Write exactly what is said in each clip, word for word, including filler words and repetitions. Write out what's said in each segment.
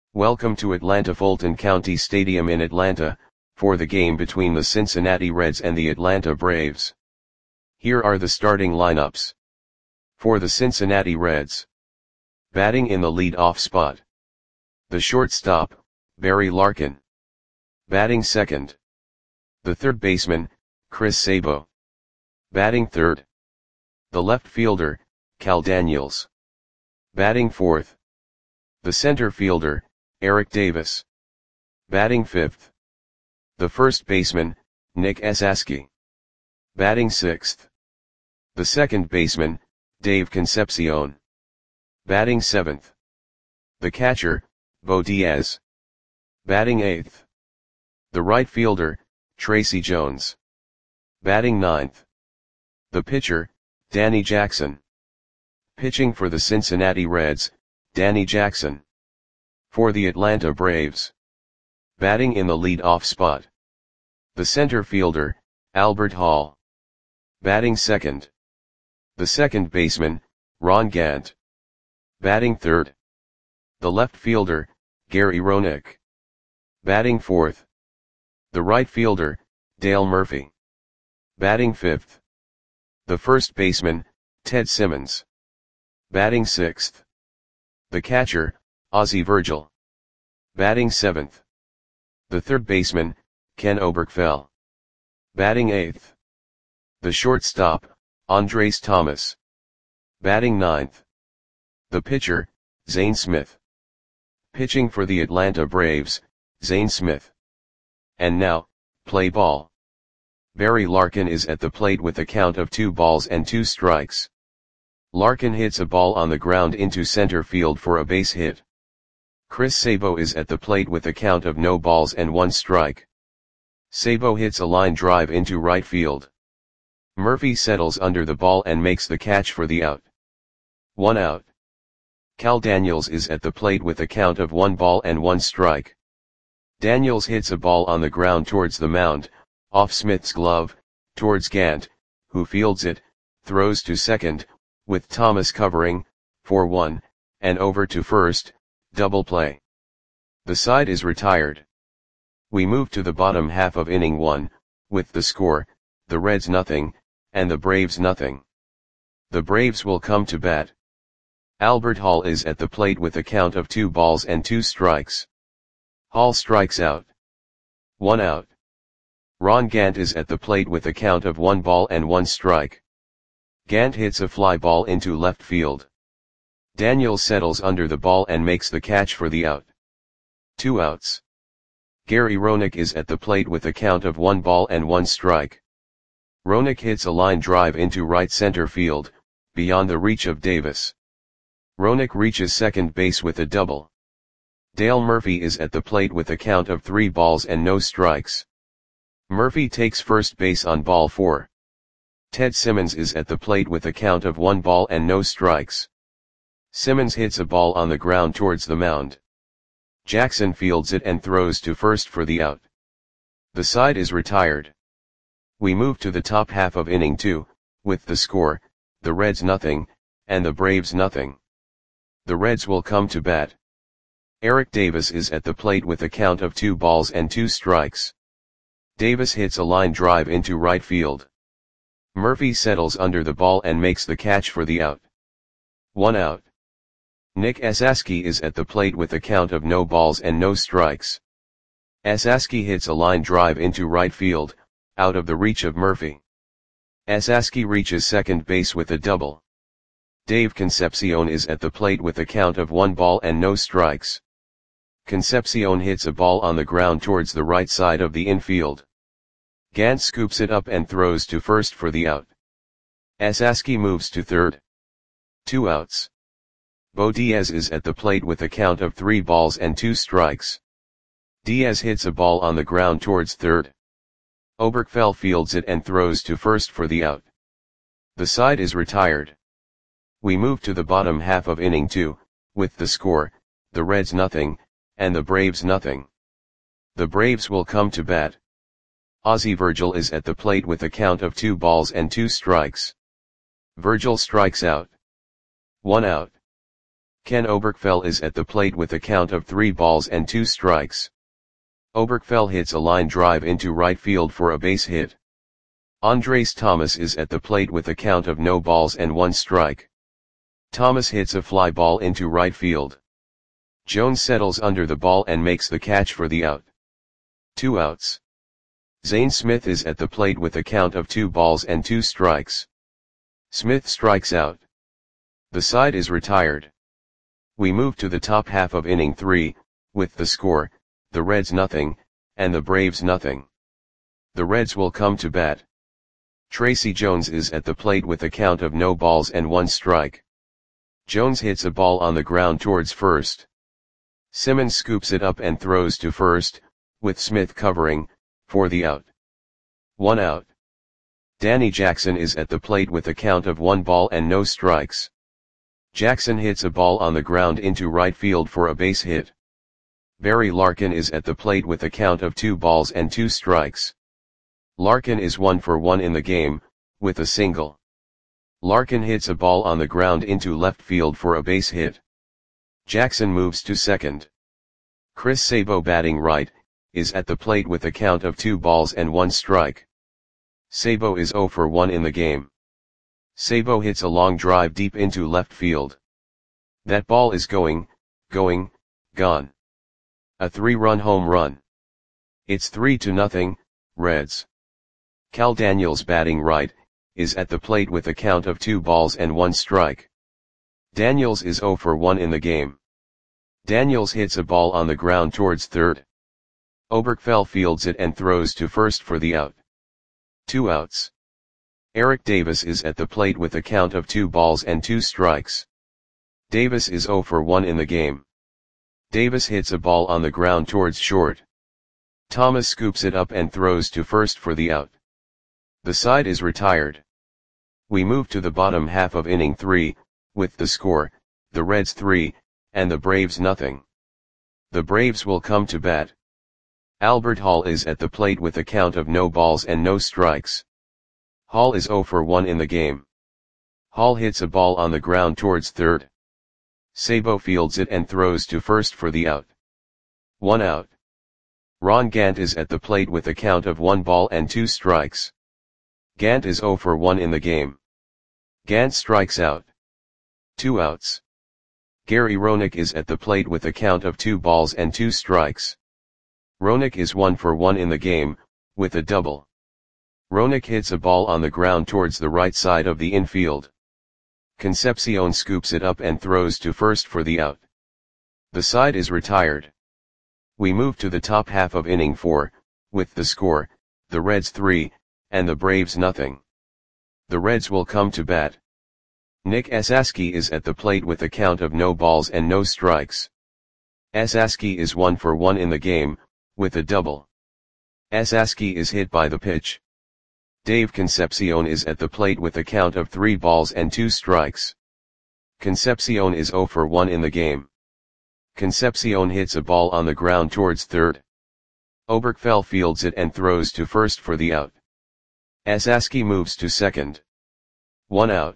Welcome to Atlanta Fulton County Stadium in Atlanta, for the game between the Cincinnati Reds and the Atlanta Braves. Here are the starting lineups. For the Cincinnati Reds. Batting in the lead-off spot. The shortstop, Barry Larkin. Batting second. The third baseman, Chris Sabo. Batting third. The left fielder, Cal Daniels. Batting fourth. The center fielder, Eric Davis. Batting fifth. The first baseman, Nick Esasky. Batting sixth. The second baseman, Dave Concepcion. Batting seventh. The catcher, Bo Diaz. Batting eighth. The right fielder, Tracy Jones. Batting ninth. The pitcher, Danny Jackson. Pitching for the Cincinnati Reds, Danny Jackson. For the Atlanta Braves. Batting in the lead-off spot. The center fielder, Albert Hall. Batting second. The second baseman, Ron Gant. Batting third. The left fielder, Gary Roenick. Batting fourth. The right fielder, Dale Murphy. Batting fifth. The first baseman, Ted Simmons. Batting sixth. The catcher, Ozzie Virgil. Batting seventh. The third baseman, Ken Oberkfell. Batting eighth. The shortstop, Andres Thomas. Batting ninth. The pitcher, Zane Smith. Pitching for the Atlanta Braves, Zane Smith. And now, play ball. Barry Larkin is at the plate with a count of two balls and two strikes. Larkin hits a ball on the ground into center field for a base hit. Chris Sabo is at the plate with a count of no balls and one strike. Sabo hits a line drive into right field. Murphy settles under the ball and makes the catch for the out. One out. Cal Daniels is at the plate with a count of one ball and one strike. Daniels hits a ball on the ground towards the mound, off Smith's glove, towards Gant, who fields it, throws to second, with Thomas covering, for one, and over to first, double play. The side is retired. We move to the bottom half of inning one, with the score, the Reds nothing, and the Braves nothing. The Braves will come to bat. Albert Hall is at the plate with a count of two balls and two strikes. Hall strikes out. One out. Ron Gant is at the plate with a count of one ball and one strike. Gant hits a fly ball into left field. Daniels settles under the ball and makes the catch for the out. Two outs. Gary Roenick is at the plate with a count of one ball and one strike. Roenick hits a line drive into right center field, beyond the reach of Davis. Roenick reaches second base with a double. Dale Murphy is at the plate with a count of three balls and no strikes. Murphy takes first base on ball four. Ted Simmons is at the plate with a count of one ball and no strikes. Simmons hits a ball on the ground towards the mound. Jackson fields it and throws to first for the out. The side is retired. We move to the top half of inning two, with the score, the Reds nothing, and the Braves nothing. The Reds will come to bat. Eric Davis is at the plate with a count of two balls and two strikes. Davis hits a line drive into right field. Murphy settles under the ball and makes the catch for the out. One out. Nick Esasky is at the plate with a count of no balls and no strikes. Esasky hits a line drive into right field, out of the reach of Murphy. Esasky reaches second base with a double. Dave Concepcion is at the plate with a count of one ball and no strikes. Concepcion hits a ball on the ground towards the right side of the infield. Gant scoops it up and throws to first for the out. Esasky moves to third. Two outs. Bo Diaz is at the plate with a count of three balls and two strikes. Diaz hits a ball on the ground towards third. Oberkfell fields it and throws to first for the out. The side is retired. We move to the bottom half of inning two, with the score, the Reds nothing, and the Braves nothing. The Braves will come to bat. Ozzie Virgil is at the plate with a count of two balls and two strikes. Virgil strikes out. One out. Ken Oberkfell is at the plate with a count of three balls and two strikes. Oberkfell hits a line drive into right field for a base hit. Andres Thomas is at the plate with a count of no balls and one strike. Thomas hits a fly ball into right field. Jones settles under the ball and makes the catch for the out. Two outs. Zane Smith is at the plate with a count of two balls and two strikes. Smith strikes out. The side is retired. We move to the top half of inning three, with the score, the Reds nothing, and the Braves nothing. The Reds will come to bat. Tracy Jones is at the plate with a count of no balls and one strike. Jones hits a ball on the ground towards first. Simmons scoops it up and throws to first, with Smith covering, for the out. One out. Danny Jackson is at the plate with a count of one ball and no strikes. Jackson hits a ball on the ground into right field for a base hit. Barry Larkin is at the plate with a count of two balls and two strikes. Larkin is one for one in the game, with a single. Larkin hits a ball on the ground into left field for a base hit. Jackson moves to second. Chris Sabo, batting right, is at the plate with a count of two balls and one strike. Sabo is zero for one in the game. Sabo hits a long drive deep into left field. That ball is going, going, gone. A three-run home run. It's three to nothing, Reds. Cal Daniels, batting right, is at the plate with a count of two balls and one strike. Daniels is zero for one in the game. Daniels hits a ball on the ground towards third. Oberkfell fields it and throws to first for the out. Two outs. Eric Davis is at the plate with a count of two balls and two strikes. Davis is zero for one in the game. Davis hits a ball on the ground towards short. Thomas scoops it up and throws to first for the out. The side is retired. We move to the bottom half of inning three, with the score, the Reds three, and the Braves nothing. The Braves will come to bat. Albert Hall is at the plate with a count of no balls and no strikes. Hall is zero for one in the game. Hall hits a ball on the ground towards third. Sabo fields it and throws to first for the out. One out. Ron Gant is at the plate with a count of one ball and two strikes. Gant is zero for one in the game. Gant strikes out. Two outs. Gary Roenick is at the plate with a count of two balls and two strikes. Roenick is one for one in the game, with a double. Roenick hits a ball on the ground towards the right side of the infield. Concepcion scoops it up and throws to first for the out. The side is retired. We move to the top half of inning four, with the score, the Reds three, and the Braves nothing. The Reds will come to bat. Nick Esaski is at the plate with a count of no balls and no strikes. Esaski is one for one in the game, with a double. Esaski is hit by the pitch. Dave Concepcion is at the plate with a count of three balls and two strikes. Concepcion is zero for one in the game. Concepcion hits a ball on the ground towards third. Oberkfell fields it and throws to first for the out. Esaski moves to second. One out.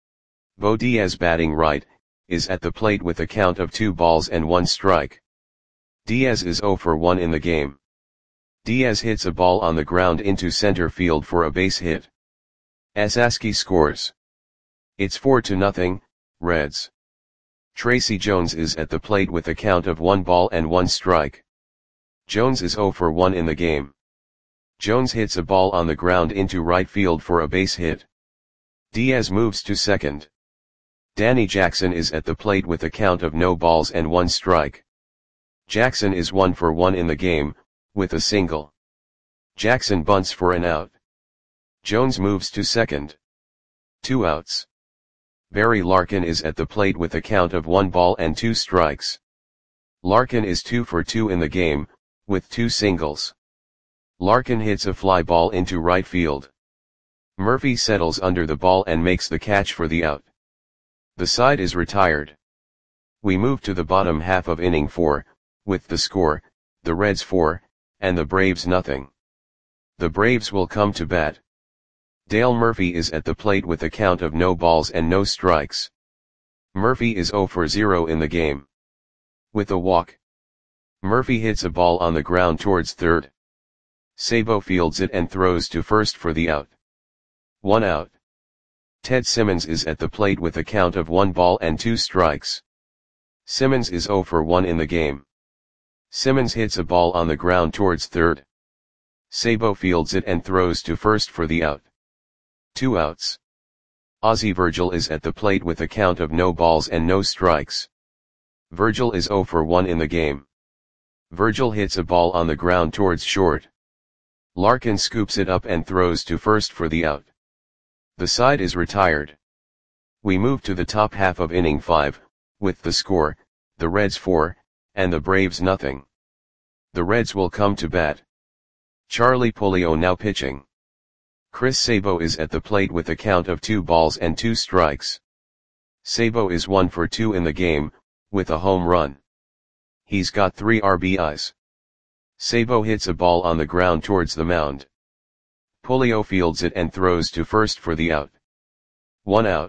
Bo Diaz, batting right, is at the plate with a count of two balls and one strike. Diaz is zero for one in the game. Diaz hits a ball on the ground into center field for a base hit. Esaski scores. It's four to nothing, Reds. Tracy Jones is at the plate with a count of one ball and one strike. Jones is zero for one in the game. Jones hits a ball on the ground into right field for a base hit. Diaz moves to second. Danny Jackson is at the plate with a count of no balls and one strike. Jackson is one for one in the game, with a single. Jackson bunts for an out. Jones moves to second. Two outs. Barry Larkin is at the plate with a count of one ball and two strikes. Larkin is two for two in the game, with two singles. Larkin hits a fly ball into right field. Murphy settles under the ball and makes the catch for the out. The side is retired. We move to the bottom half of inning four, with the score, the Reds four, and the Braves nothing. The Braves will come to bat. Dale Murphy is at the plate with a count of no balls and no strikes. Murphy is zero for zero in the game. With a walk, Murphy hits a ball on the ground towards third. Sabo fields it and throws to first for the out. One out. Ted Simmons is at the plate with a count of one ball and two strikes. Simmons is zero for one in the game. Simmons hits a ball on the ground towards third. Sabo fields it and throws to first for the out. Two outs. Ozzie Virgil is at the plate with a count of no balls and no strikes. Virgil is zero for one in the game. Virgil hits a ball on the ground towards short. Larkin scoops it up and throws to first for the out. The side is retired. We move to the top half of inning five, with the score, the Reds four, and the Braves nothing. The Reds will come to bat. Charlie Pulido now pitching. Chris Sabo is at the plate with a count of two balls and two strikes. Sabo is one for two in the game, with a home run. He's got three R B Is. Sabo hits a ball on the ground towards the mound. Pulido fields it and throws to first for the out. One out.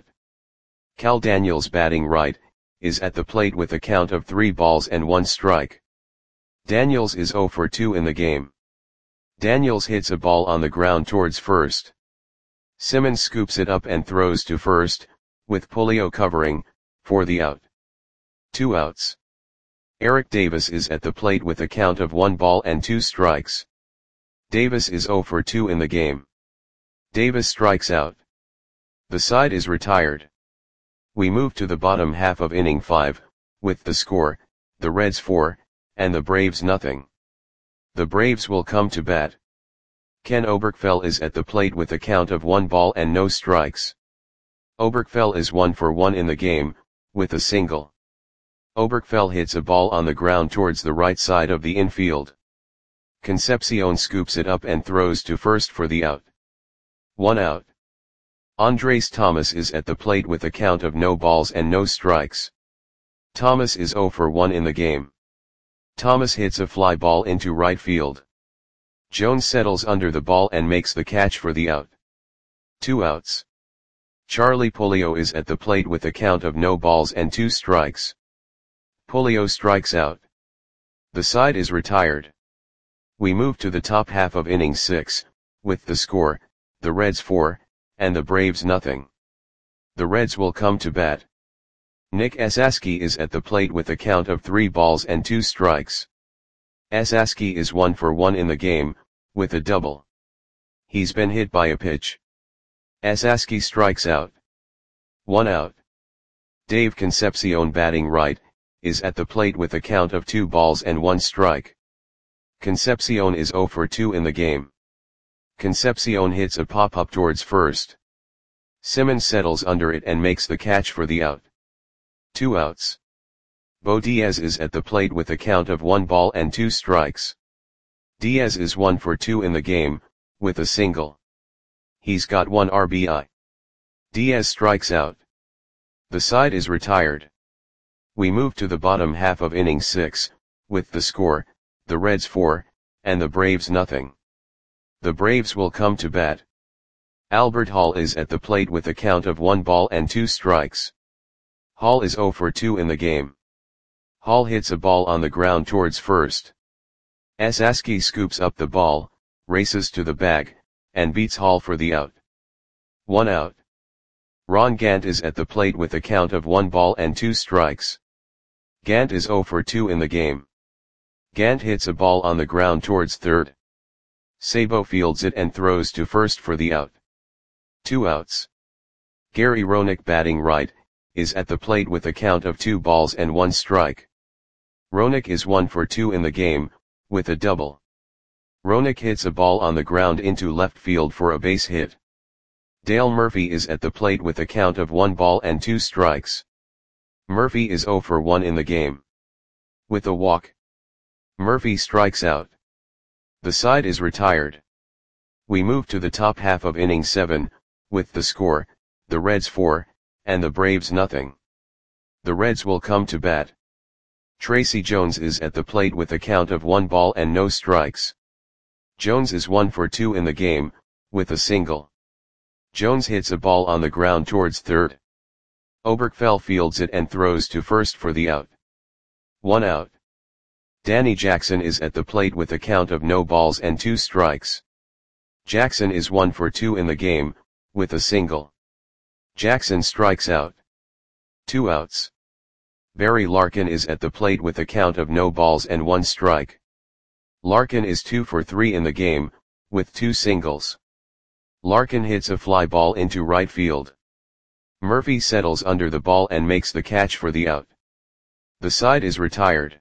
Cal Daniels batting right, is at the plate with a count of three balls and one strike. Daniels is zero for two in the game. Daniels hits a ball on the ground towards first. Simmons scoops it up and throws to first, with Pulido covering, for the out. Two outs. Eric Davis is at the plate with a count of one ball and two strikes. Davis is zero for two in the game. Davis strikes out. The side is retired. We move to the bottom half of inning five, with the score, the Reds four, and the Braves nothing. The Braves will come to bat. Ken Oberkfell is at the plate with a count of one ball and no strikes. Oberkfell is one for one in the game, with a single. Oberkfell hits a ball on the ground towards the right side of the infield. Concepcion scoops it up and throws to first for the out. One out. Andres Thomas is at the plate with a count of no balls and no strikes. Thomas is zero for one in the game. Thomas hits a fly ball into right field. Jones settles under the ball and makes the catch for the out. Two outs. Charlie Pulido is at the plate with a count of no balls and two strikes. Pulido strikes out. The side is retired. We move to the top half of inning six, with the score, the Reds four, and the Braves nothing. The Reds will come to bat. Nick Esaski is at the plate with a count of three balls and two strikes. Esaski is one for one in the game, with a double. He's been hit by a pitch. Esaski strikes out. One out. Dave Concepcion batting right, is at the plate with a count of two balls and one strike. Concepcion is zero for two in the game. Concepcion hits a pop-up towards first. Simmons settles under it and makes the catch for the out. Two outs. Bo Diaz is at the plate with a count of one ball and two strikes. Diaz is one for two in the game, with a single. He's got one R B I. Diaz strikes out. The side is retired. We move to the bottom half of inning six, with the score, the Reds four, and the Braves nothing. The Braves will come to bat. Albert Hall is at the plate with a count of one ball and two strikes. Hall is zero for two in the game. Hall hits a ball on the ground towards first. Esaski scoops up the ball, races to the bag, and beats Hall for the out. One out. Ron Gant is at the plate with a count of one ball and two strikes. Gant is zero for two in the game. Gant hits a ball on the ground towards third. Sabo fields it and throws to first for the out. Two outs. Gary Roenick batting right, is at the plate with a count of two balls and one strike. Roenick is one for two in the game, with a double. Roenick hits a ball on the ground into left field for a base hit. Dale Murphy is at the plate with a count of one ball and two strikes. Murphy is zero for one in the game. With a walk, Murphy strikes out. The side is retired. We move to the top half of inning seven, with the score, the Reds four, and the Braves nothing. The Reds will come to bat. Tracy Jones is at the plate with a count of one ball and no strikes. Jones is one for two in the game, with a single. Jones hits a ball on the ground towards third. Oberkfell fields it and throws to first for the out. One out. Danny Jackson is at the plate with a count of no balls and two strikes. Jackson is one for two in the game, with a single. Jackson strikes out. Two outs. Barry Larkin is at the plate with a count of no balls and one strike. Larkin is two for three in the game, with two singles. Larkin hits a fly ball into right field. Murphy settles under the ball and makes the catch for the out. The side is retired.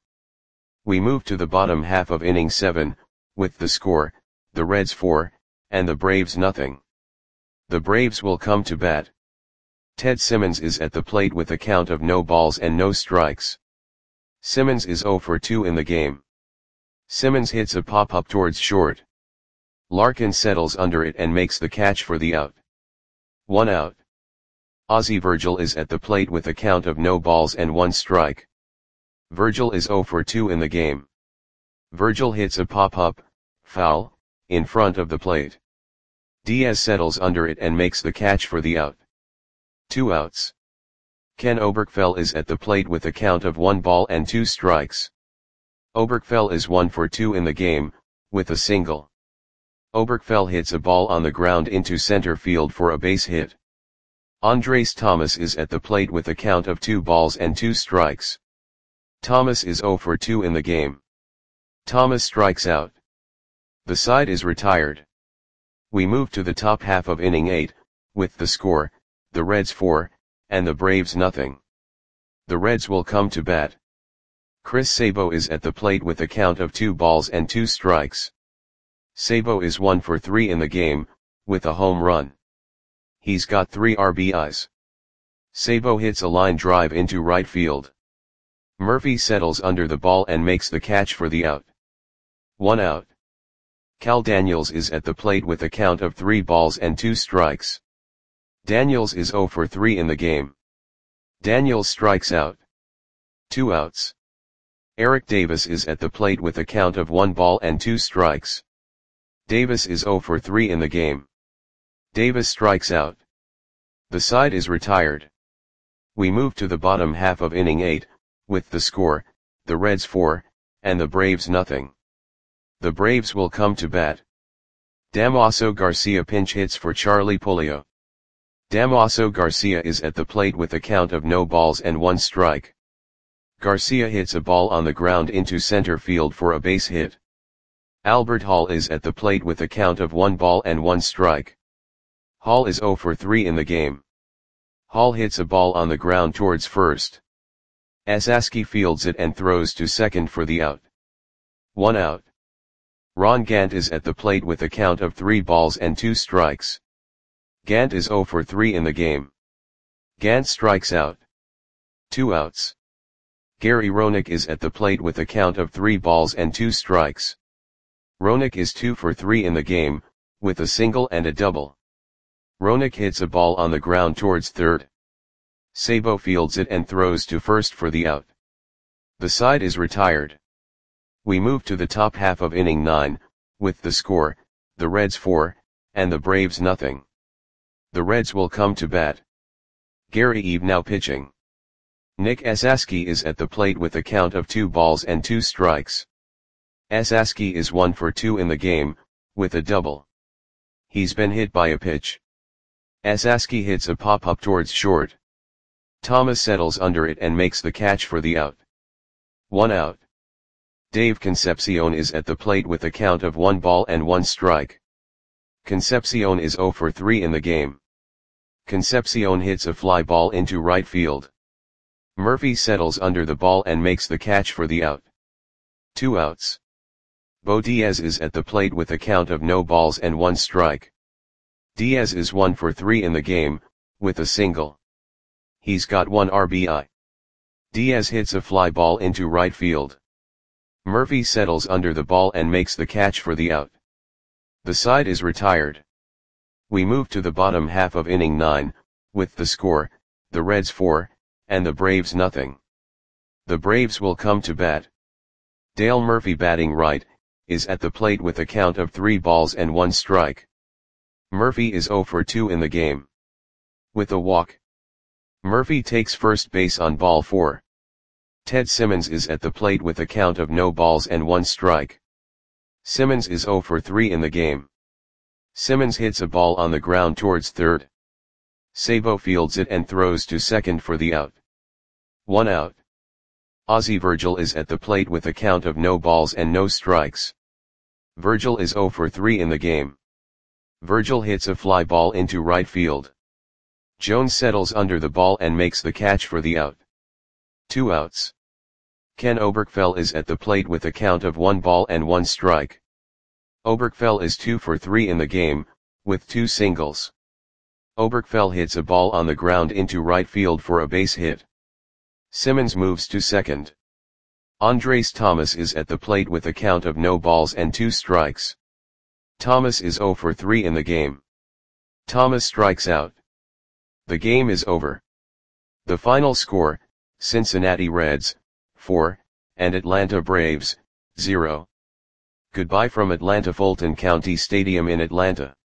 We move to the bottom half of inning seven, with the score, the Reds four, and the Braves nothing. The Braves will come to bat. Ted Simmons is at the plate with a count of no balls and no strikes. Simmons is oh for two in the game. Simmons hits a pop-up towards short. Larkin settles under it and makes the catch for the out. One out. Ozzie Virgil is at the plate with a count of no balls and one strike. Virgil is oh for two in the game. Virgil hits a pop-up, foul, in front of the plate. Diaz settles under it and makes the catch for the out. Two outs. Ken Oberkfell is at the plate with a count of one ball and two strikes. Oberkfell is one for two in the game, with a single. Oberkfell hits a ball on the ground into center field for a base hit. Andres Thomas is at the plate with a count of two balls and two strikes. Thomas is oh for two in the game. Thomas strikes out. The side is retired. We move to the top half of inning eight, with the score, the Reds four, and the Braves nothing. The Reds will come to bat. Chris Sabo is at the plate with a count of two balls and two strikes. Sabo is one for three in the game, with a home run. He's got three R B Is. Sabo hits a line drive into right field. Murphy settles under the ball and makes the catch for the out. One out. Cal Daniels is at the plate with a count of three balls and two strikes. Daniels is oh for three in the game. Daniels strikes out. Two outs. Eric Davis is at the plate with a count of one ball and two strikes. Davis is oh for three in the game. Davis strikes out. The side is retired. We move to the bottom half of inning eight, with the score, the Reds four, and the Braves nothing. The Braves will come to bat. Damaso Garcia pinch hits for Charlie Pulido. Damaso Garcia is at the plate with a count of no balls and one strike. Garcia hits a ball on the ground into center field for a base hit. Albert Hall is at the plate with a count of one ball and one strike. Hall is oh for three in the game. Hall hits a ball on the ground towards first. Asaski fields it and throws to second for the out. One out. Ron Gant is at the plate with a count of three balls and two strikes. Gant is oh for three in the game. Gant strikes out. Two outs. Gary Roenick is at the plate with a count of three balls and two strikes. Roenick is two for three in the game, with a single and a double. Roenick hits a ball on the ground towards third. Sabo fields it and throws to first for the out. The side is retired. We move to the top half of inning nine, with the score, the Reds four, and the Braves nothing. The Reds will come to bat. Gary Eve now pitching. Nick Asaski is at the plate with a count of two balls and two strikes. Asaski is one for two in the game, with a double. He's been hit by a pitch. Asaski hits a pop-up towards short. Thomas settles under it and makes the catch for the out. One out. Dave Concepcion is at the plate with a count of one ball and one strike. Concepcion is oh for three in the game. Concepcion hits a fly ball into right field. Murphy settles under the ball and makes the catch for the out. Two outs. Bo Diaz is at the plate with a count of no balls and one strike. Diaz is one for three in the game, with a single. He's got one R B I. Diaz hits a fly ball into right field. Murphy settles under the ball and makes the catch for the out. The side is retired. We move to the bottom half of inning nine, with the score, the Reds four, and the Braves nothing. The Braves will come to bat. Dale Murphy batting right, is at the plate with a count of three balls and one strike. Murphy is oh for two in the game. With a walk. Murphy takes first base on ball four. Ted Simmons is at the plate with a count of no balls and one strike. Simmons is zero for three in the game. Simmons hits a ball on the ground towards third. Sabo fields it and throws to second for the out. One out. Ozzie Virgil is at the plate with a count of no balls and no strikes. Virgil is zero for three in the game. Virgil hits a fly ball into right field. Jones settles under the ball and makes the catch for the out. Two outs. Ken Oberkfell is at the plate with a count of one ball and one strike. Oberkfell is two for three in the game, with two singles. Oberkfell hits a ball on the ground into right field for a base hit. Simmons moves to second. Andres Thomas is at the plate with a count of no balls and two strikes. Thomas is zero for three in the game. Thomas strikes out. The game is over. The final score, Cincinnati Reds, four, and Atlanta Braves, zero. Goodbye from Atlanta Fulton County Stadium in Atlanta.